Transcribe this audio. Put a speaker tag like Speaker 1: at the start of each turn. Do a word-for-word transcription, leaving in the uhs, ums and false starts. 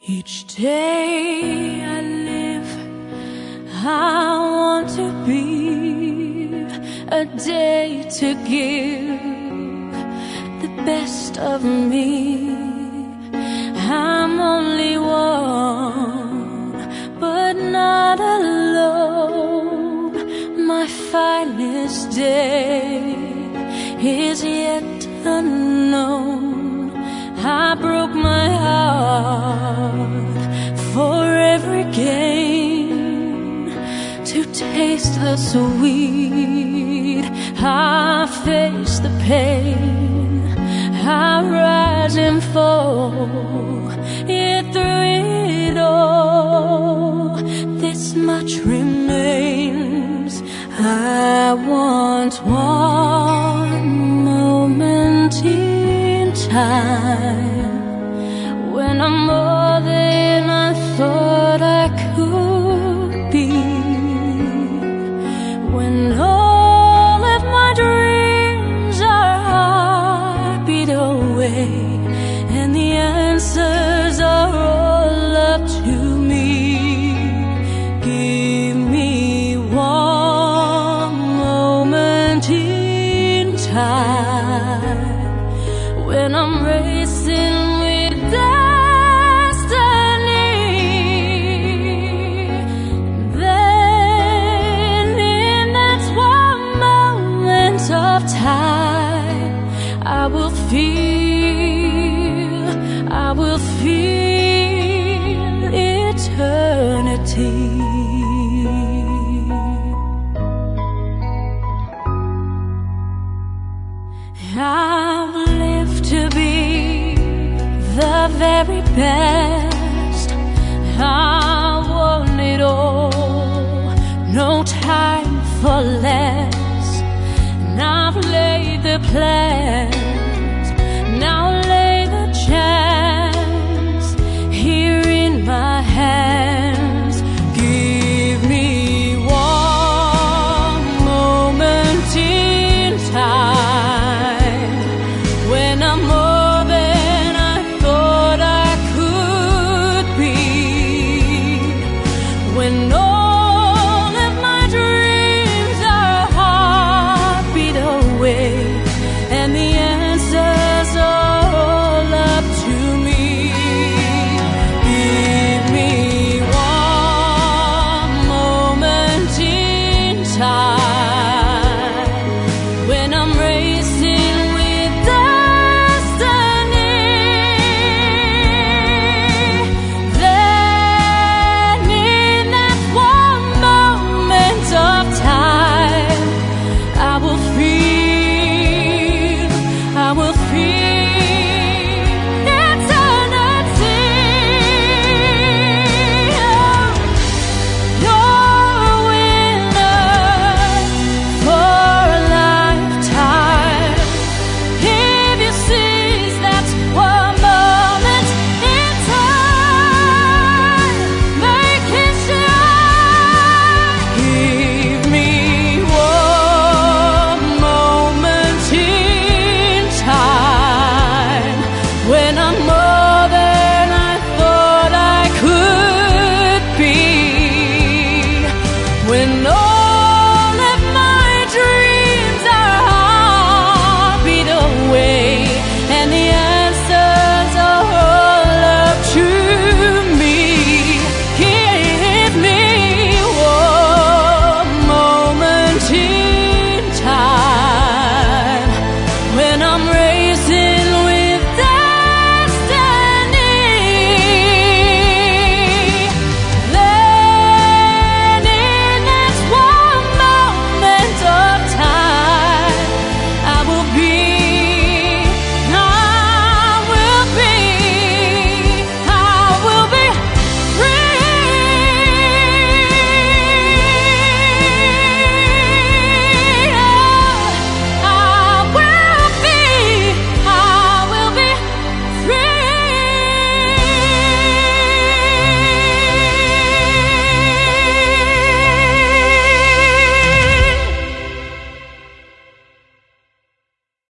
Speaker 1: Each day I live, I want to be a day to give the best of me. I'm only one, but not alone. My finest day is yet unknown. I broke my heart for every gain, to taste the sweet. I face the pain, I rise and fall, yet through it all, this much remains. I want one moment in time, when I'm more than I thought I could be, when all of my dreams are heartbeat away, and the answers are all up to me. Give me one moment in time, when I'm racing with destiny. Then in that one moment of time, I will feel, I will feel eternity. I've lived to be the very best. I want it all, no time for less. And I've laid the plan